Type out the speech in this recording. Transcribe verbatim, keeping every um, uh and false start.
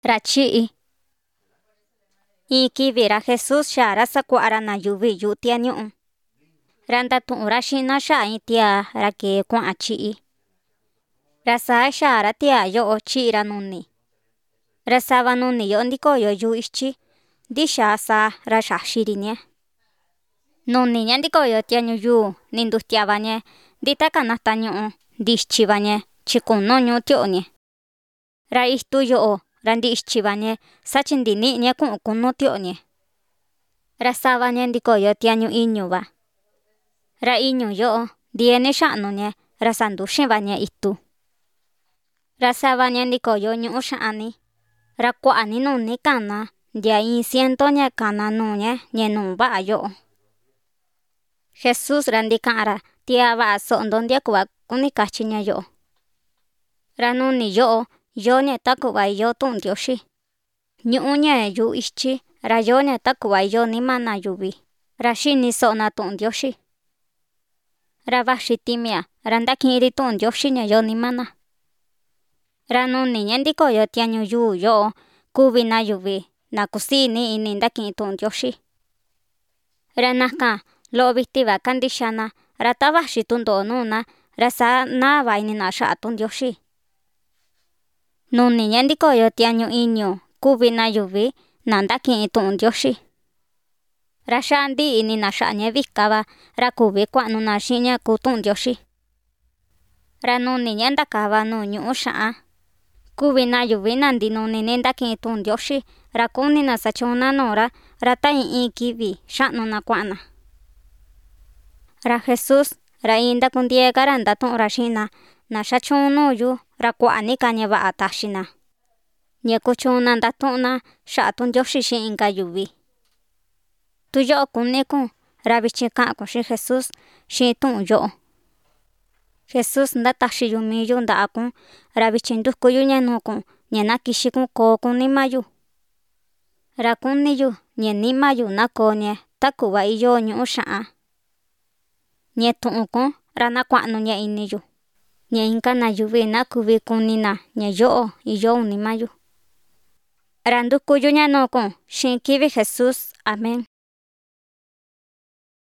ra chi'i. Iin kivi ra Jesús xaa ra sakua'a ra na yuvi yu'u tia ñu'u. Ra ndatu'un ra xi'na xa'a in tia ra kee kua'an chi'i. Ra saa xaa ra tia yo'o chi'i ra nuni. Ra sava nuni yo'o ndikoyo yu'u ichi, ndixaa saa ra xaxiriñe. Nuniñe ndikoyo tiañu yuu nindutiavañe nditaka nata ñu'u ndichivañe chi kunu ñu'u tio'oñe. Ra itu yo'o ra ndichivañe sachi ndini'ñe ku'un kunu tio'oñe. Ra savañe ndikoyo tiañu iñuva. Ra iñu yo'o ndieni xa'nuñe ra sanduxinvañe itu. Ra savañe ndikoyo ñu'u xa'ani. Ra kua'ani nuni kana ndia in cientoñe kana nuñe ñe nuu va'a yo'o. Jesús ra ndika'a ra tia va'a so'ndo ndia ku'va kuni kachiña yo'o. Ra nuni yo'o yooñe taku'va iyo tu'un Ndioxi. Ñu'uñe yu'u ichi ra yooñe taku'va iyo nimana yuvi ra xini so'ona tu'un Ndioxi. Ra vaxi timia ra ndaki'in‑ri tu'un Ndioxiñe yoo nimana. Ra nuniñe ndikoyo tiañu yuu yo'o kuvi‑na yuvi na kusii‑ni ini ndaki'in tu'un Ndioxi. Ra nakan lo'o vitiva kandixana ra ta vaxi tundo'o nuu‑na ra saa naa‑va inina xa'a tu'un Ndioxi. Nuniñe ndikoyo tiañu iñu kuvi‑na yuvi na ndaki'in tu'un Ndioxi. Ra xaa ndi'i inina xa'ñe vikava ra kuvi kua'nu‑na xi'ñe kuu tu'un Ndioxi. Ra nuniñe ndakava nuu ñu'u xa'an. Kuvi‑na yuvi na ndinuni‑ni ndaki'in tu'un Ndioxi ra kuni‑na sachun‑na nuu‑ra ra ta in in kivi xa'nu‑na kua'an‑na. Ra Jesús ra in ndakundiega ra ndatu'un‑ra xi'in‑na naxa chuun nuu yu ra kua'a‑ni‑ka ñava'a taxi‑na. Ñe kuchuun‑na ndatu'un‑na xa'a tu'un Ndioxi xi'in inka yuvi. Tu yo'o kuní‑kun ra vichin ka'an‑kun xi'in Jesús xi'in tu'un yo'o. Jesús ndataxi‑yu mii‑yu nda'a‑kun ra vichin nduku‑yuñe nuu‑kun ñe nakixi‑kun koo‑kun nima‑yu. Ra kuní‑yu ñe nima‑yu nakoo‑ñe taku'va iyo ñu'u xa'an. Ñe tu'un‑kun ra nakua'nu‑ñe ini‑yu. Ñe inka‑na yuvi nakuvi kuni‑na ñe yo'o iyo nima‑yu. Ra nduku‑yuñe nuu‑kun xi'in kivi Jesús. Amen.